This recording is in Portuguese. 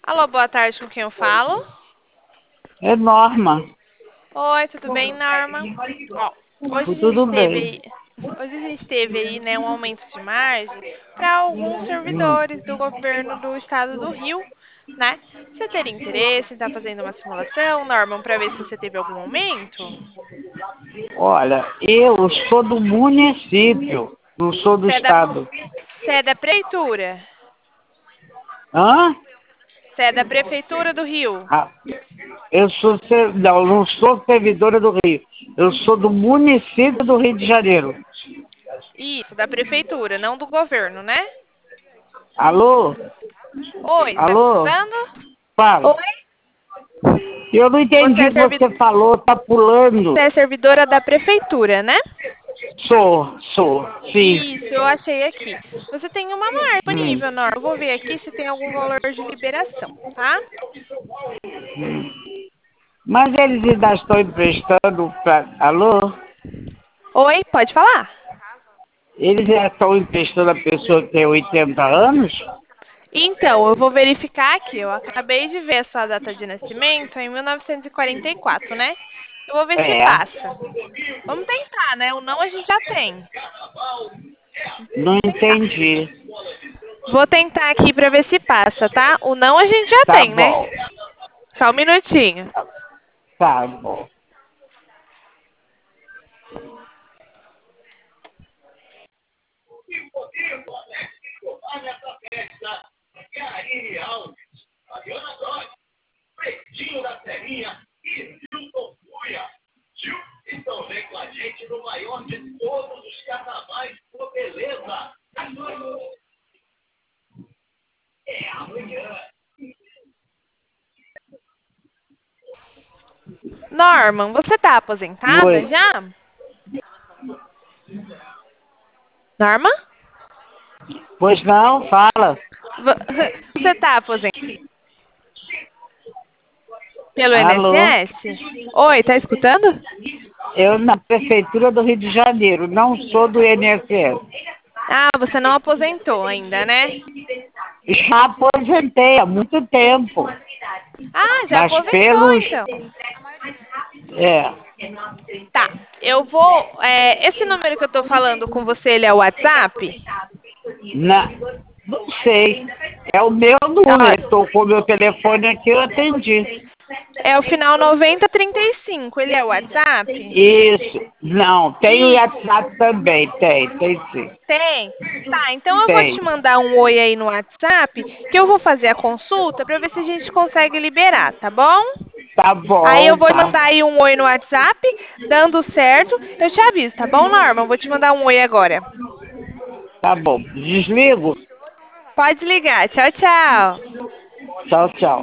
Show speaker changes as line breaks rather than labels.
Alô, boa tarde, com quem eu falo?
É Norma.
Oi, tudo bem, Norma? Ó,
Tudo bem.
hoje a gente teve aí, né, um aumento de margem para alguns servidores do governo do estado do Rio, né? Você teria interesse em estar fazendo uma simulação, Norma, para ver se você teve algum aumento?
Olha, eu sou do município, não sou do
Você é da,
estado.
você é da prefeitura?
Hã?
Você é da prefeitura do Rio?
Ah, não, não sou servidora do Rio. Eu sou do município do Rio de Janeiro.
Isso, da prefeitura, não do governo, né?
Alô?
Oi, tá me
Alô?
escutando?
Fala.
Oi?
Eu não
Você
entendi
é
o que você falou, tá pulando.
Você é servidora da prefeitura, né?
Sou, sim.
Isso, eu achei aqui. Você tem uma marca
Hum.
disponível, Nor. Eu vou ver aqui se tem algum valor de liberação, tá?
Mas eles ainda estão emprestando para. Alô?
Oi, pode falar.
Eles já estão emprestando a pessoa que tem 80 anos?
Então, eu vou verificar aqui. Eu acabei de ver a sua data de nascimento em 1944, né? Eu vou ver se
É.
passa. Vamos tentar, né? O não a gente já tem.
Não
Tentar.
entendi.
Vou tentar aqui pra ver se passa, tá? O não a gente já
Tá
tem, né?
bom.
Só um minutinho.
Tá bom.
Norman, você tá aposentada
Oi.
já? Norma?
Pois não, fala.
Você tá aposentada pelo
Alô?
INSS? Oi, tá escutando?
Eu na prefeitura do Rio de Janeiro, não sou do INSS.
Ah, você não aposentou ainda, né?
Já aposentei há muito tempo.
Ah, já
Mas
aposentou
pelos.
então.
É.
Tá, eu vou. Esse número que eu tô falando com você, ele é o WhatsApp?
Na, não sei. É o meu
Ó,
número. Estou com o meu telefone aqui, eu atendi.
é o final 9035. Ele é o WhatsApp?
Isso. Não, tem o
Isso,
WhatsApp também. Tem sim.
tem. Tá, então eu vou
Tem.
te mandar um oi aí no WhatsApp, que eu vou fazer a consulta pra ver se a gente consegue liberar, tá bom?
Tá
Aí eu
bom,
vou te
tá.
mandar aí um oi no WhatsApp, dando certo, eu te aviso, tá bom, Norma? Eu vou te mandar um oi agora.
Tá bom. Desligo?
Pode ligar. Tchau, tchau.
Tchau, tchau.